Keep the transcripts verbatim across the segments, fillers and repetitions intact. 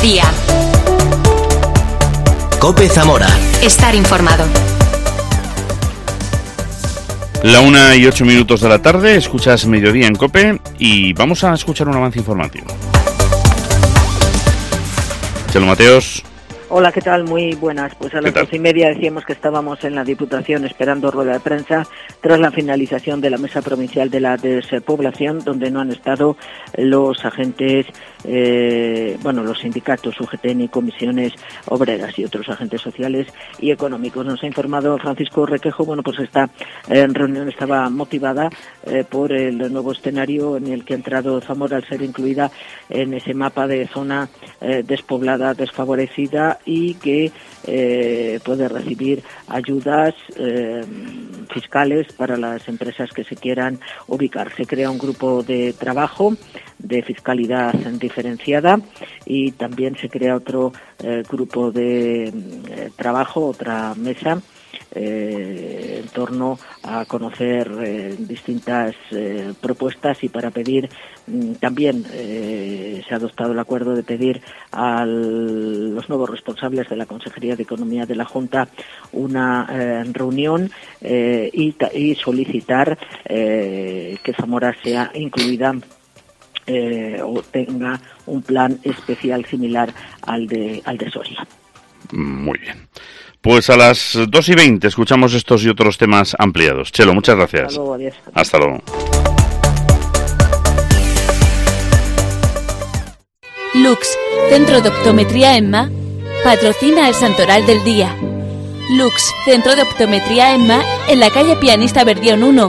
Mediodía. COPE Zamora. Estar informado. La una y ocho minutos de la tarde, escuchas Mediodía en COPE y vamos a escuchar un avance informativo. Chelo Mateos. Hola, ¿qué tal? Muy buenas. Pues a las doce y media decíamos que estábamos en la Diputación esperando rueda de prensa tras la finalización de la Mesa Provincial de la Despoblación, donde no han estado los agentes, eh, bueno, los sindicatos, U G T N y comisiones obreras y otros agentes sociales y económicos. Nos ha informado Francisco Requejo. Bueno, pues esta eh, reunión estaba motivada eh, por el nuevo escenario en el que ha entrado Zamora al ser incluida en ese mapa de zona eh, despoblada, desfavorecida, y que eh, puede recibir ayudas eh, fiscales para las empresas que se quieran ubicar. Se crea un grupo de trabajo de fiscalidad diferenciada y también se crea otro eh, grupo de eh, trabajo, otra mesa, Eh, en torno a conocer eh, distintas eh, propuestas y para pedir mm, también eh, se ha adoptado el acuerdo de pedir a los nuevos responsables de la Consejería de Economía de la Junta una eh, reunión eh, y, y solicitar eh, que Zamora sea incluida eh, o tenga un plan especial similar al de, al de Soria. Muy bien. Pues a las dos y veinte escuchamos estos y otros temas ampliados. Chelo, muchas gracias. Hasta luego, adiós. Hasta luego. Lux, Centro de Optometría Emma, patrocina el Santoral del Día. Lux, Centro de Optometría Emma, en la calle Pianista Verdión uno.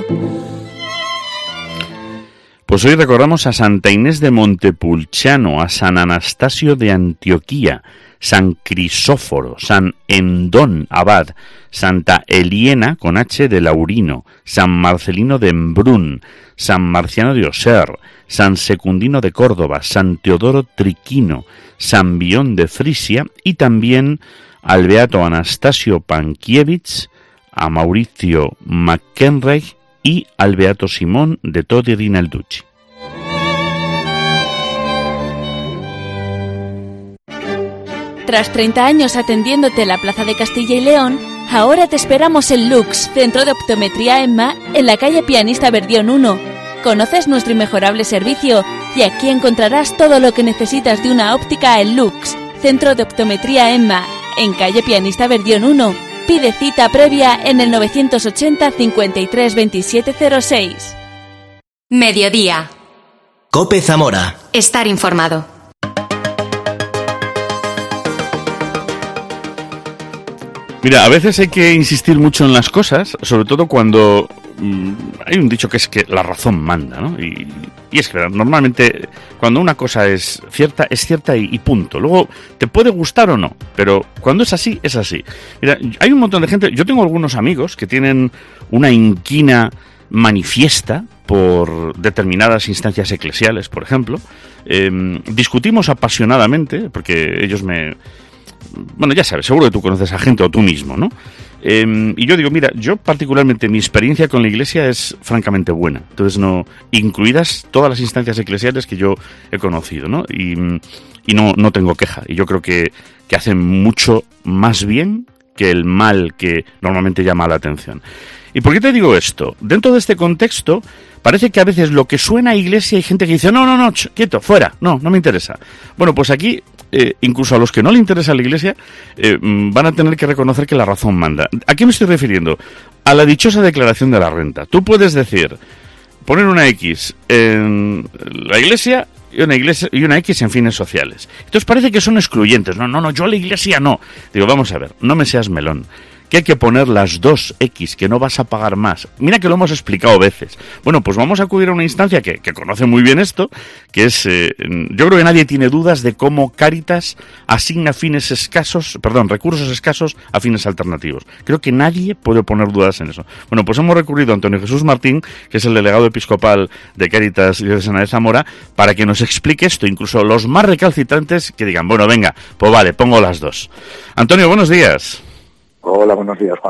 Pues hoy recordamos a Santa Inés de Montepulciano, a San Anastasio de Antioquía, San Crisóforo, San Endón Abad, Santa Eliena con H de Laurino, San Marcelino de Embrún, San Marciano de Oser, San Secundino de Córdoba, San Teodoro Triquino, San Bión de Frisia y también al beato Anastasio Pankiewicz, a Mauricio McKenrey y al beato Simón de Todi Rinalducci. Tras treinta años atendiéndote en la Plaza de Castilla y León, ahora te esperamos en Lux, Centro de Optometría Emma, en la calle Pianista Verdión uno. Conoces nuestro inmejorable servicio y aquí encontrarás todo lo que necesitas de una óptica en Lux, Centro de Optometría Emma, en calle Pianista Verdión uno. Pide cita previa en el novecientos ochenta cincuenta y tres veintisiete cero seis. Mediodía. COPE Zamora. Estar informado. Mira, a veces hay que insistir mucho en las cosas, sobre todo cuando mmm, hay un dicho que es que la razón manda, ¿no? Y, y es que normalmente cuando una cosa es cierta, es cierta y, y punto. Luego te puede gustar o no, pero cuando es así, es así. Mira, hay un montón de gente, yo tengo algunos amigos que tienen una inquina manifiesta por determinadas instancias eclesiales, por ejemplo. Eh, discutimos apasionadamente, porque ellos me... Bueno, ya sabes, seguro que tú conoces a gente o tú mismo, ¿no? Eh, y yo digo, mira, yo particularmente mi experiencia con la Iglesia es francamente buena. Entonces, no, incluidas todas las instancias eclesiales que yo he conocido, ¿no? Y, y no, no tengo queja. Y yo creo que, que hacen mucho más bien que el mal que normalmente llama la atención. ¿Y por qué te digo esto? Dentro de este contexto, parece que a veces lo que suena a Iglesia hay gente que dice, no, no, no, ch, quieto, fuera, no, no me interesa. Bueno, pues aquí... Eh, incluso a los que no le interesa la Iglesia, eh, van a tener que reconocer que la razón manda. ¿A qué me estoy refiriendo? A la dichosa declaración de la renta. Tú puedes decir, poner una X en la Iglesia y una, iglesia, y una X en fines sociales. Entonces parece que son excluyentes. No, no, no, yo a la Iglesia no. Digo, vamos a ver, no me seas melón. Que hay que poner las dos X, que no vas a pagar más. Mira que lo hemos explicado veces. Bueno, pues vamos a acudir a una instancia que, que conoce muy bien esto, que es, eh, yo creo que nadie tiene dudas de cómo Cáritas asigna fines escasos, perdón, recursos escasos a fines alternativos. Creo que nadie puede poner dudas en eso. Bueno, pues hemos recurrido a Antonio Jesús Martín, que es el delegado episcopal de Cáritas Diocesana de Zamora, para que nos explique esto, incluso los más recalcitrantes que digan, bueno, venga, pues vale, pongo las dos. Antonio, buenos días. Hola, buenos días, Juanma.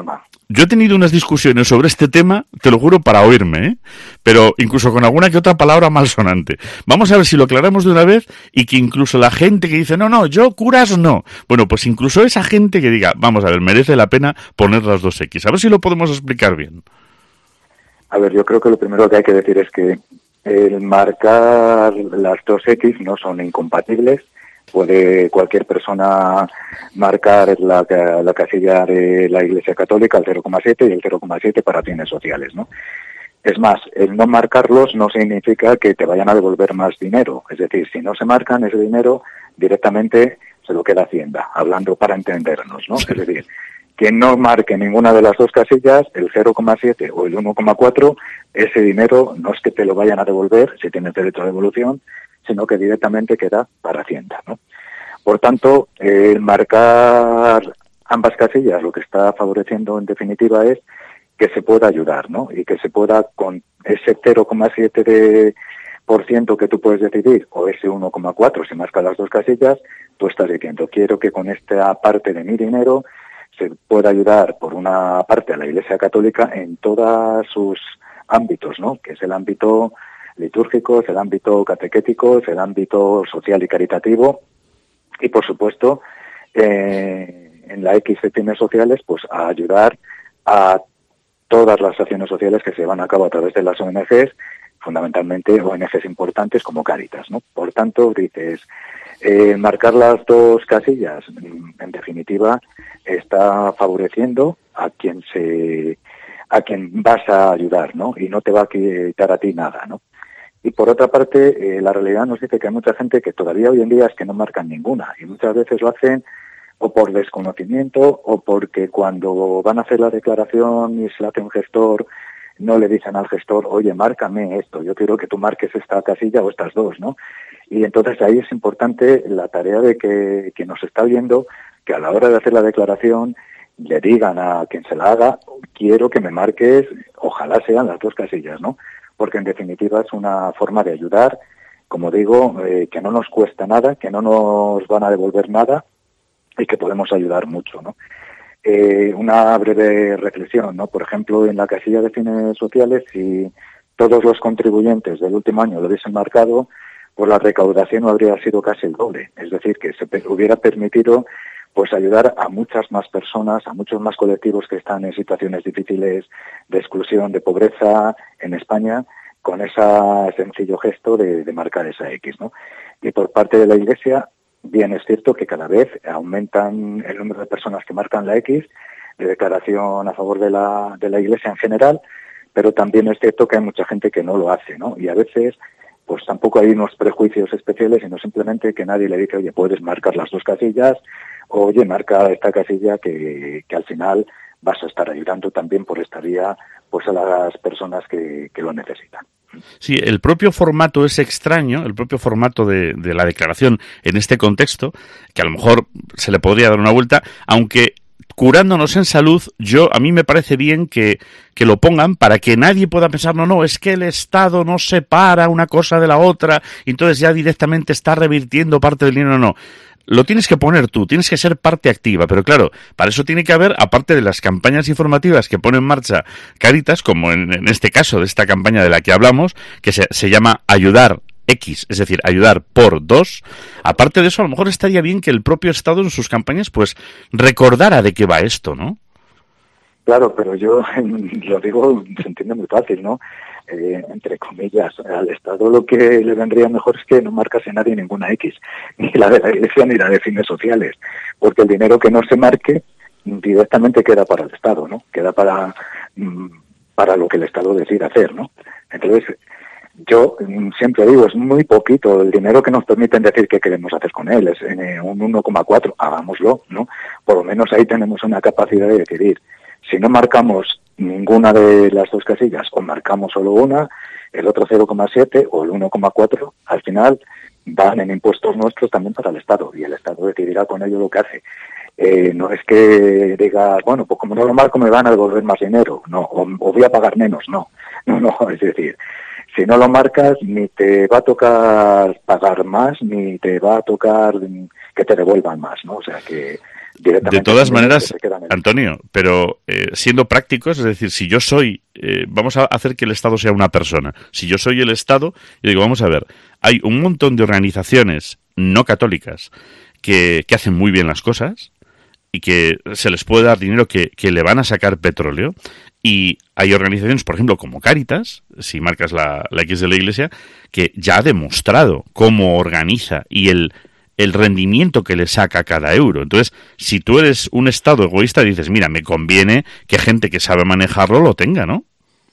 yo he tenido unas discusiones sobre este tema, te lo juro, para oírme, ¿eh? Pero incluso con alguna que otra palabra malsonante. Vamos a ver si lo aclaramos de una vez y que incluso la gente que dice, no, no, yo curas no. Bueno, pues incluso esa gente que diga, vamos a ver, merece la pena poner las dos X. A ver si lo podemos explicar bien. A ver, yo creo que lo primero que hay que decir es que el marcar las dos X no son incompatibles. Puede cualquier persona marcar la, la casilla de la Iglesia Católica, el cero coma siete, y el cero coma siete para fines sociales, ¿no? Es más, el no marcarlos no significa que te vayan a devolver más dinero. Es decir, si no se marcan ese dinero, directamente se lo queda Hacienda, hablando para entendernos, ¿no? Es decir, quien no marque ninguna de las dos casillas, el cero coma siete o el uno coma cuatro, ese dinero no es que te lo vayan a devolver, si tienes derecho a devolución, sino que directamente queda para Hacienda, ¿no? Por tanto, el marcar ambas casillas lo que está favoreciendo en definitiva es que se pueda ayudar, ¿no? Y que se pueda, con ese cero coma siete de por ciento que tú puedes decidir, o ese uno coma cuatro si marcas las dos casillas, tú estás diciendo, quiero que con esta parte de mi dinero se pueda ayudar, por una parte, a la Iglesia Católica en todos sus ámbitos, ¿no? Que es el ámbito litúrgico, es el ámbito catequético, es el ámbito social y caritativo, y por supuesto eh, en la X de fines sociales, pues a ayudar a todas las acciones sociales que se llevan a cabo a través de las O N Ges, fundamentalmente O N Ges importantes como Cáritas, ¿no? Por tanto, dices, eh, marcar las dos casillas, en definitiva, está favoreciendo a quien se a quien vas a ayudar, ¿no? Y no te va a quitar a ti nada, ¿no? Y por otra parte, eh, la realidad nos dice que hay mucha gente que todavía hoy en día es que no marcan ninguna, y muchas veces lo hacen o por desconocimiento o porque cuando van a hacer la declaración y se la hace un gestor, no le dicen al gestor, oye, márcame esto, yo quiero que tú marques esta casilla o estas dos, ¿no? Y entonces ahí es importante la tarea de que quien nos está viendo, que a la hora de hacer la declaración le digan a quien se la haga, quiero que me marques, ojalá sean las dos casillas, ¿no? Porque en definitiva es una forma de ayudar, como digo, eh, que no nos cuesta nada, que no nos van a devolver nada y que podemos ayudar mucho, ¿no? Eh, una breve reflexión, ¿no? Por ejemplo, en la casilla de fines sociales, si todos los contribuyentes del último año lo hubiesen marcado, pues la recaudación habría sido casi el doble. Es decir, que se hubiera permitido pues ayudar a muchas más personas, a muchos más colectivos que están en situaciones difíciles de exclusión, de pobreza en España, con ese sencillo gesto de, de marcar esa X, ¿no? Y por parte de la Iglesia, bien es cierto que cada vez aumentan el número de personas que marcan la X de declaración a favor de la, de la Iglesia en general, pero también es cierto que hay mucha gente que no lo hace, ¿no? Y a veces pues tampoco hay unos prejuicios especiales, sino simplemente que nadie le dice, oye, puedes marcar las dos casillas, o oye, marca esta casilla que, que al final vas a estar ayudando también por esta vía pues a las personas que, que lo necesitan. Sí, el propio formato es extraño, el propio formato de, de la declaración en este contexto, que a lo mejor se le podría dar una vuelta, aunque curándonos en salud, yo a mí me parece bien que, que lo pongan para que nadie pueda pensar, no, no, es que el Estado no separa una cosa de la otra, y entonces ya directamente está revirtiendo parte del dinero, no, no. Lo tienes que poner tú, tienes que ser parte activa, pero claro, para eso tiene que haber, aparte de las campañas informativas que pone en marcha Cáritas, como en, en este caso de esta campaña de la que hablamos, que se, se llama Ayudar X, es decir, ayudar por dos. Aparte de eso, a lo mejor estaría bien que el propio Estado en sus campañas pues recordara de qué va esto, ¿no? Claro, pero yo lo digo, se entiende muy fácil, ¿no? Eh, entre comillas, al Estado lo que le vendría mejor es que no marcase nadie ninguna X, ni la de la Iglesia ni la de fines sociales, porque el dinero que no se marque directamente queda para el Estado, ¿no? Queda para, para lo que el Estado decida hacer, ¿no? Entonces, yo siempre digo, es muy poquito el dinero que nos permiten decir qué queremos hacer con él, es en un uno coma cuatro, hagámoslo, ¿no? Por lo menos ahí tenemos una capacidad de decidir. Si no marcamos ninguna de las dos casillas o marcamos solo una, el otro cero coma siete o el uno coma cuatro, al final van en impuestos nuestros también para el Estado, y el Estado decidirá con ello lo que hace. Eh, no es que diga, bueno, pues como no lo marco me van a devolver más dinero, no, o, o voy a pagar menos, no, no, no, es decir, si no lo marcas ni te va a tocar pagar más, ni te va a tocar que te devuelvan más, ¿no? O sea que De todas maneras, Antonio, pero eh, siendo prácticos, es decir, si yo soy, eh, vamos a hacer que el Estado sea una persona. Si yo soy el Estado, yo digo, vamos a ver, hay un montón de organizaciones no católicas que, que hacen muy bien las cosas y que se les puede dar dinero que, que le van a sacar petróleo. Y hay organizaciones, por ejemplo, como Cáritas, si marcas la, la X de la Iglesia, que ya ha demostrado cómo organiza y el el rendimiento que le saca cada euro. Entonces, si tú eres un Estado egoísta, dices, mira, me conviene que gente que sabe manejarlo lo tenga, ¿no?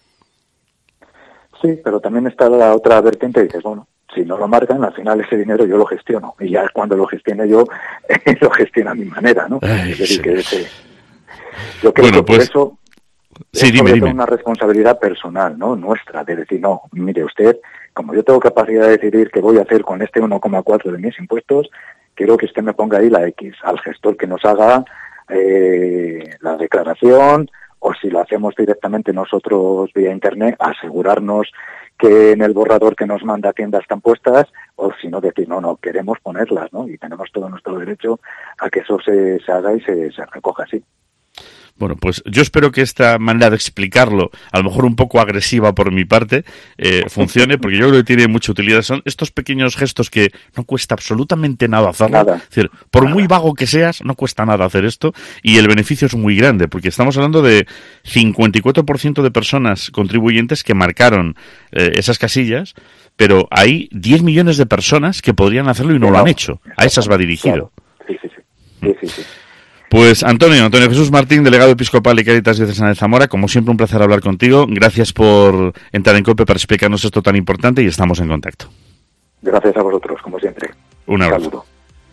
Sí, pero también está la otra vertiente y dices, bueno, si no lo marcan, al final ese dinero yo lo gestiono. Y ya cuando lo gestione yo, eh, lo gestiono a mi manera, ¿no? Ay, es decir, sí. que ese, yo creo bueno, que por pues, eso sí, dime, dime. Es una responsabilidad personal, ¿no? Nuestra, de decir, no, mire usted, como yo tengo capacidad de decidir qué voy a hacer con este uno coma cuatro de mis impuestos, quiero que usted me ponga ahí la X, al gestor que nos haga eh, la declaración, o si lo hacemos directamente nosotros vía Internet, asegurarnos que en el borrador que nos manda Hacienda están puestas, o si no decir, no, no, queremos ponerlas, ¿no? Y tenemos todo nuestro derecho a que eso se, se haga y se, se recoja así. Bueno, pues yo espero que esta manera de explicarlo, a lo mejor un poco agresiva por mi parte, eh, funcione, porque yo creo que tiene mucha utilidad. Son estos pequeños gestos que no cuesta absolutamente nada hacerlo. Nada. Es decir, por nada. Muy vago que seas, no cuesta nada hacer esto, y el beneficio es muy grande, porque estamos hablando de cincuenta y cuatro por ciento de personas contribuyentes que marcaron eh, esas casillas, pero hay diez millones de personas que podrían hacerlo y no, no lo han hecho. A esas va dirigido. Claro. Sí, sí, sí. sí, sí, sí. Pues Antonio, Antonio Jesús Martín, delegado episcopal y Cáritas Diocesana de Zamora, como siempre un placer hablar contigo. Gracias por entrar en COPE para explicarnos esto tan importante y estamos en contacto. Gracias a vosotros, como siempre. Un abrazo. Saludo.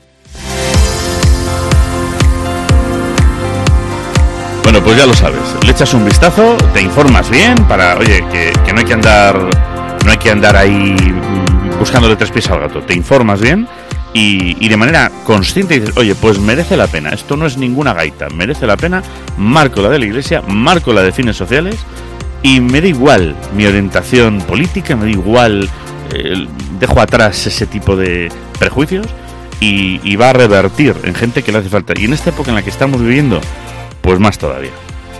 Bueno, pues ya lo sabes, le echas un vistazo, te informas bien para, oye, que, que no hay que andar, no hay que andar ahí buscándole tres pies al gato, te informas bien. Y, y de manera consciente dices, oye, pues merece la pena, esto no es ninguna gaita, merece la pena, marco la de la Iglesia, marco la de fines sociales y me da igual mi orientación política, me da igual, eh, dejo atrás ese tipo de prejuicios y, y va a revertir en gente que le hace falta. Y en esta época en la que estamos viviendo, pues más todavía.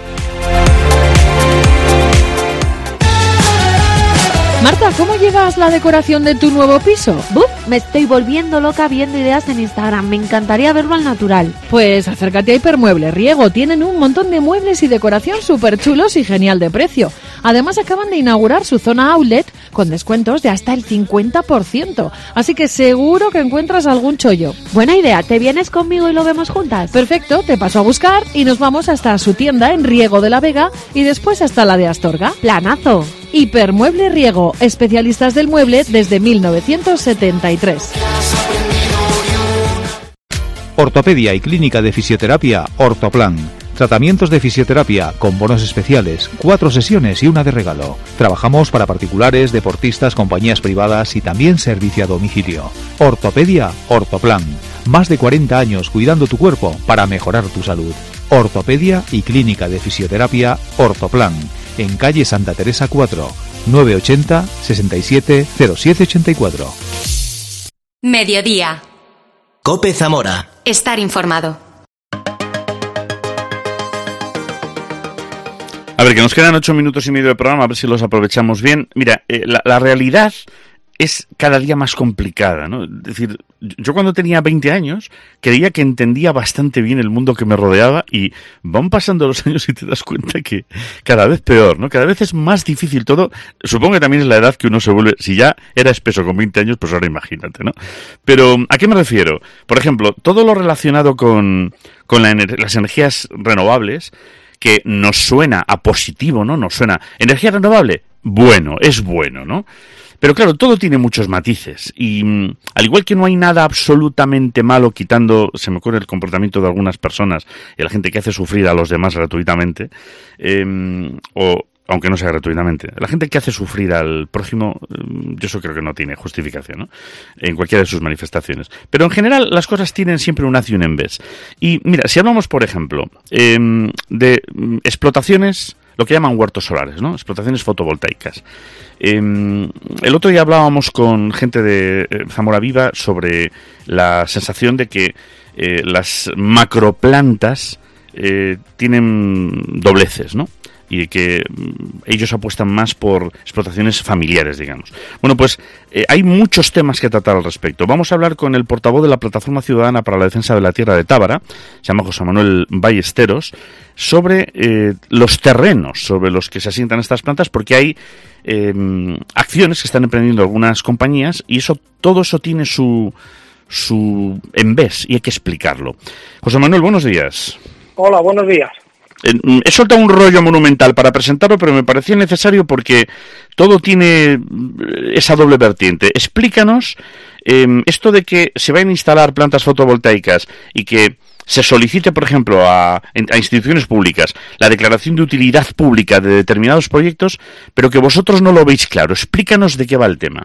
Marta, ¿cómo llevas la decoración de tu nuevo piso? ¡Buf! Me estoy volviendo loca viendo ideas en Instagram. Me encantaría verlo al natural. Pues acércate a Hipermueble Riego. Tienen un montón de muebles y decoración súper chulos y genial de precio. Además, acaban de inaugurar su zona outlet con descuentos de hasta el cincuenta por ciento. Así que seguro que encuentras algún chollo. Buena idea. ¿Te vienes conmigo y lo vemos juntas? Perfecto. Te paso a buscar y nos vamos hasta su tienda en Riego de la Vega y después hasta la de Astorga. ¡Planazo! Hipermueble Riego, especialistas del mueble desde mil novecientos setenta y tres. Ortopedia y clínica de fisioterapia Ortoplan. Tratamientos de fisioterapia con bonos especiales, cuatro sesiones y una de regalo. Trabajamos para particulares, deportistas, compañías privadas y también servicio a domicilio. Ortopedia Ortoplan. Más de cuarenta años cuidando tu cuerpo para mejorar tu salud. Ortopedia y clínica de fisioterapia Ortoplan. En calle Santa Teresa cuatro, nueve ochenta, sesenta y siete, cero siete ochenta y cuatro. Mediodía. COPE Zamora. Estar informado. A ver, que nos quedan ocho minutos y medio de programa, a ver si los aprovechamos bien. Mira, eh, la, la realidad es cada día más complicada, ¿no? Es decir, yo cuando tenía veinte años creía que entendía bastante bien el mundo que me rodeaba y van pasando los años y te das cuenta que cada vez peor, ¿no? Cada vez es más difícil todo. Supongo que también es la edad que uno se vuelve... Si ya era espeso con veinte años, pues ahora imagínate, ¿no? Pero, ¿a qué me refiero? Por ejemplo, todo lo relacionado con, con la ener- las energías renovables, que nos suena a positivo, ¿no? Nos suena... ¿Energía renovable? Bueno, es bueno, ¿no? Pero claro, todo tiene muchos matices y mm, al igual que no hay nada absolutamente malo quitando, se me ocurre el comportamiento de algunas personas y la gente que hace sufrir a los demás gratuitamente, eh, o aunque no sea gratuitamente, la gente que hace sufrir al prójimo, eh, yo eso creo que no tiene justificación, ¿no? En cualquiera de sus manifestaciones. Pero en general las cosas tienen siempre un haz y un en vez. Y mira, si hablamos, por ejemplo, eh, de mm, explotaciones, lo que llaman huertos solares, ¿no? Explotaciones fotovoltaicas. Eh, el otro día hablábamos con gente de eh, Zamora Viva sobre la sensación de que eh, las macroplantas eh, tienen dobleces, ¿no? Y que ellos apuestan más por explotaciones familiares, digamos. Bueno, pues eh, hay muchos temas que tratar al respecto. Vamos a hablar con el portavoz de la Plataforma Ciudadana para la Defensa de la Tierra de Tábara, se llama José Manuel Ballesteros, sobre eh, los terrenos sobre los que se asientan estas plantas, porque hay eh, acciones que están emprendiendo algunas compañías y eso, todo eso tiene su, su envés y hay que explicarlo. José Manuel, buenos días. Hola, buenos días. He soltado un rollo monumental para presentarlo, pero me parecía necesario porque todo tiene esa doble vertiente. Explícanos eh, esto de que se vayan a instalar plantas fotovoltaicas y que se solicite, por ejemplo, a, a instituciones públicas la declaración de utilidad pública de determinados proyectos, pero que vosotros no lo veis claro. Explícanos de qué va el tema.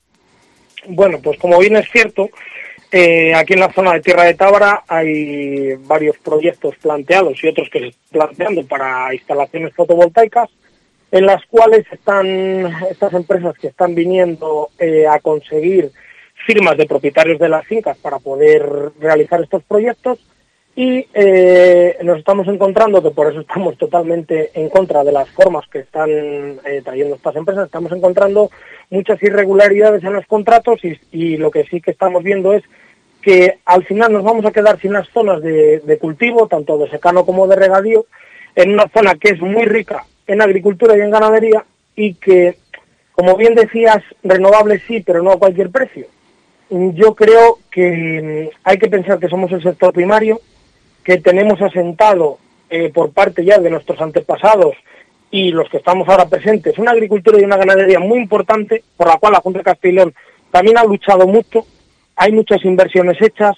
Bueno, pues como bien es cierto, Eh, aquí en la zona de Tierra de Tábara hay varios proyectos planteados y otros que se están planteando para instalaciones fotovoltaicas, en las cuales están estas empresas que están viniendo eh, a conseguir firmas de propietarios de las fincas para poder realizar estos proyectos y eh, nos estamos encontrando, que por eso estamos totalmente en contra de las formas que están eh, trayendo estas empresas, estamos encontrando muchas irregularidades en los contratos y, y lo que sí que estamos viendo es que al final nos vamos a quedar sin las zonas de, de cultivo, tanto de secano como de regadío, en una zona que es muy rica en agricultura y en ganadería y que, como bien decías, renovables sí, pero no a cualquier precio. Yo creo que hay que pensar que somos el sector primario, que tenemos asentado eh, por parte ya de nuestros antepasados y los que estamos ahora presentes, una agricultura y una ganadería muy importante, por la cual la Junta de Castilla y León también ha luchado mucho. Hay muchas inversiones hechas,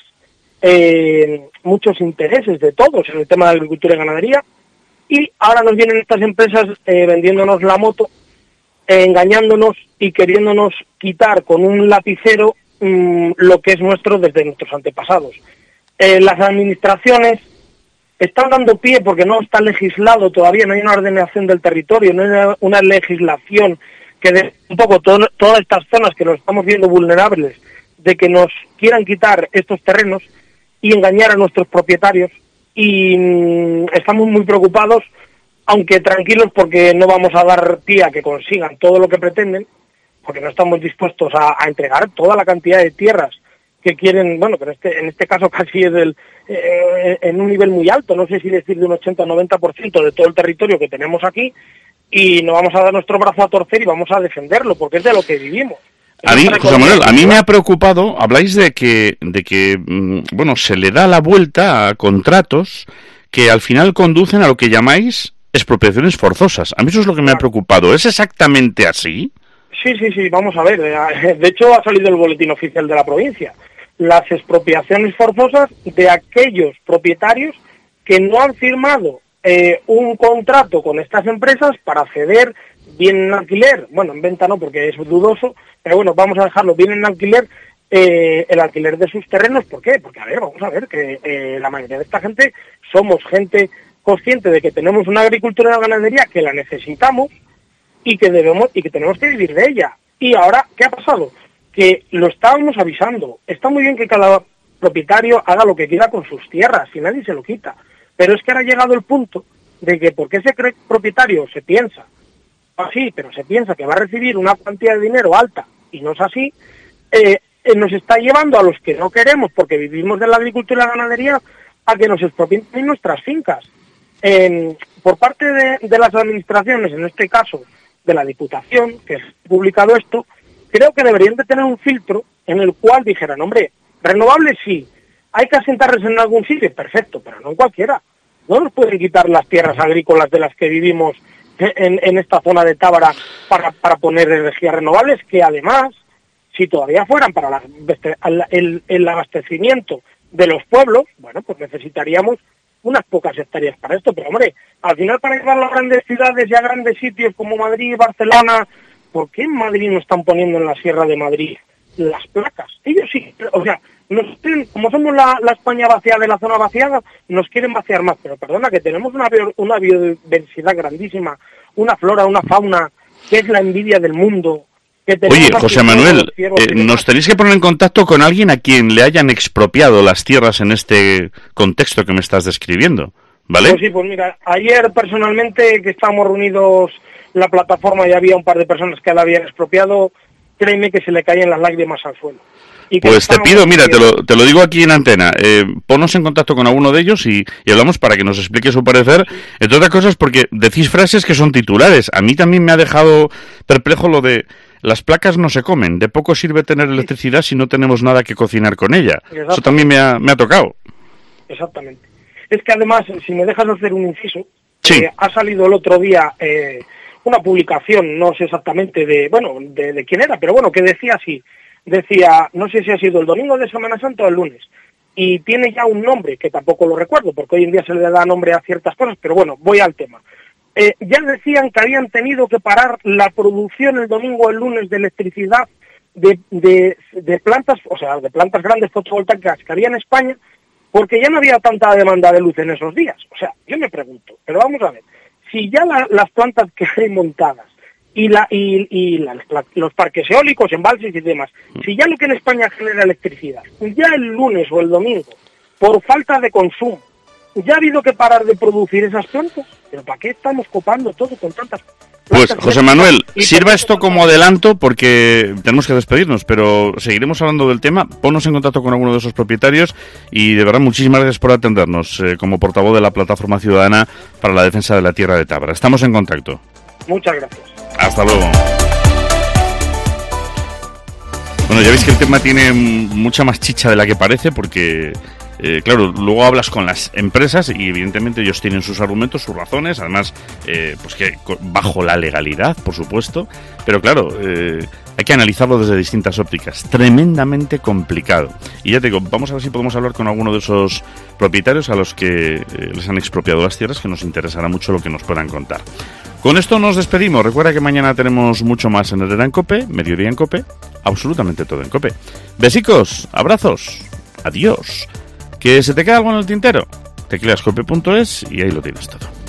eh, muchos intereses de todos en el tema de agricultura y ganadería, y ahora nos vienen estas empresas eh, vendiéndonos la moto, eh, engañándonos y queriéndonos quitar con un lapicero mmm, lo que es nuestro desde nuestros antepasados. Eh, las administraciones están dando pie porque no está legislado todavía, no hay una ordenación del territorio, no hay una legislación que dé un poco todo, todas estas zonas que nos estamos viendo vulnerables, de que nos quieran quitar estos terrenos y engañar a nuestros propietarios y mmm, estamos muy preocupados, aunque tranquilos porque no vamos a dar pie a que consigan todo lo que pretenden, porque no estamos dispuestos a, a entregar toda la cantidad de tierras que quieren, bueno, pero este, en este caso casi es del, eh, en un nivel muy alto, no sé si decir de un ochenta o noventa por ciento de todo el territorio que tenemos aquí, y no vamos a dar nuestro brazo a torcer y vamos a defenderlo, porque es de lo que vivimos. A mí, José Manuel, a mí me ha preocupado, habláis de que, de que, bueno, se le da la vuelta a contratos que al final conducen a lo que llamáis expropiaciones forzosas. A mí eso es lo que me ha preocupado. ¿Es exactamente así? Sí, sí, sí, vamos a ver. De hecho, ha salido el boletín oficial de la provincia. Las expropiaciones forzosas de aquellos propietarios que no han firmado eh, un contrato con estas empresas para ceder bien en alquiler, bueno, en venta no, porque es dudoso, pero bueno, vamos a dejarlo bien en alquiler, eh, el alquiler de sus terrenos. ¿Por qué? Porque, a ver, vamos a ver, que eh, la mayoría de esta gente somos gente consciente de que tenemos una agricultura y una ganadería que la necesitamos y que debemos y que tenemos que vivir de ella. Y ahora, ¿qué ha pasado? Que lo estábamos avisando. Está muy bien que cada propietario haga lo que quiera con sus tierras, y nadie se lo quita. Pero es que ahora ha llegado el punto de que porque ese propietario se piensa así, pero se piensa que va a recibir una cantidad de dinero alta, y no es así, eh, eh, nos está llevando a los que no queremos, porque vivimos de la agricultura y la ganadería, a que nos expropien nuestras fincas. Eh, por parte de, de las administraciones, en este caso de la Diputación, que ha publicado esto, creo que deberían de tener un filtro en el cual dijeran, hombre, renovables sí, hay que asentarles en algún sitio, perfecto, pero no en cualquiera. No nos pueden quitar las tierras agrícolas de las que vivimos En, en esta zona de Tábara para, para poner energías renovables, que además, si todavía fueran para la, el, el abastecimiento de los pueblos, bueno, pues necesitaríamos unas pocas hectáreas para esto, pero hombre, al final para llevarlo a grandes ciudades y a grandes sitios como Madrid y Barcelona, ¿por qué en Madrid no están poniendo en la Sierra de Madrid las placas? Ellos sí, o sea, nos quieren, como somos la, la España vaciada de la zona vaciada, nos quieren vaciar más. Pero perdona, que tenemos una, bio, una biodiversidad grandísima, una flora, una fauna, que es la envidia del mundo. Que Oye, José Manuel, eh, nos tenéis que poner en contacto con alguien a quien le hayan expropiado las tierras en este contexto que me estás describiendo, ¿vale? Pues sí, pues mira, ayer personalmente que estábamos reunidos en la plataforma y había un par de personas que la habían expropiado, créeme que se le caían las lágrimas al suelo. Y pues te pido, mira, te lo, te lo digo aquí en antena, eh, ponnos en contacto con alguno de ellos y, y hablamos para que nos explique su parecer, entre otras cosas porque decís frases que son titulares. A mí también me ha dejado perplejo lo de las placas no se comen, de poco sirve tener electricidad si no tenemos nada que cocinar con ella. Eso también me ha, me ha tocado. Exactamente. Es que además, si me dejas hacer un inciso, sí. eh, ha salido el otro día eh, una publicación, no sé exactamente de, bueno, de, de quién era, pero bueno, que decía así, decía, no sé si ha sido el domingo de Semana Santa o el lunes, y tiene ya un nombre, que tampoco lo recuerdo, porque hoy en día se le da nombre a ciertas cosas, pero bueno, voy al tema. Eh, ya decían que habían tenido que parar la producción el domingo o el lunes de electricidad de, de, de plantas, o sea, de plantas grandes fotovoltaicas que había en España, porque ya no había tanta demanda de luz en esos días. O sea, yo me pregunto, pero vamos a ver, si ya la, las plantas que hay montadas y, la, y, y la, la, los parques eólicos, embalses y demás, si ya lo que en España genera electricidad, ya el lunes o el domingo, por falta de consumo, ya ha habido que parar de producir esas plantas, pero ¿para qué estamos copando todo con tantas plantas? Pues, José Manuel, sirva esto como adelanto porque tenemos que despedirnos, pero seguiremos hablando del tema. Ponnos en contacto con alguno de esos propietarios y de verdad muchísimas gracias por atendernos eh, como portavoz de la Plataforma Ciudadana para la Defensa de la Tierra de Tábara. Estamos en contacto. Muchas gracias. Hasta luego. Bueno, ya veis que el tema tiene mucha más chicha de la que parece porque... Eh, claro, luego hablas con las empresas y evidentemente ellos tienen sus argumentos, sus razones, además, eh, pues que bajo la legalidad, por supuesto, pero claro, eh, hay que analizarlo desde distintas ópticas, tremendamente complicado. Y ya te digo, vamos a ver si podemos hablar con alguno de esos propietarios a los que eh, les han expropiado las tierras, que nos interesará mucho lo que nos puedan contar. Con esto nos despedimos. Recuerda que mañana tenemos mucho más en Herrera en COPE, Mediodía en COPE, absolutamente todo en COPE. Besicos, abrazos, adiós. ¿Que se te queda algo en el tintero? tecleas cope punto es y ahí lo tienes todo.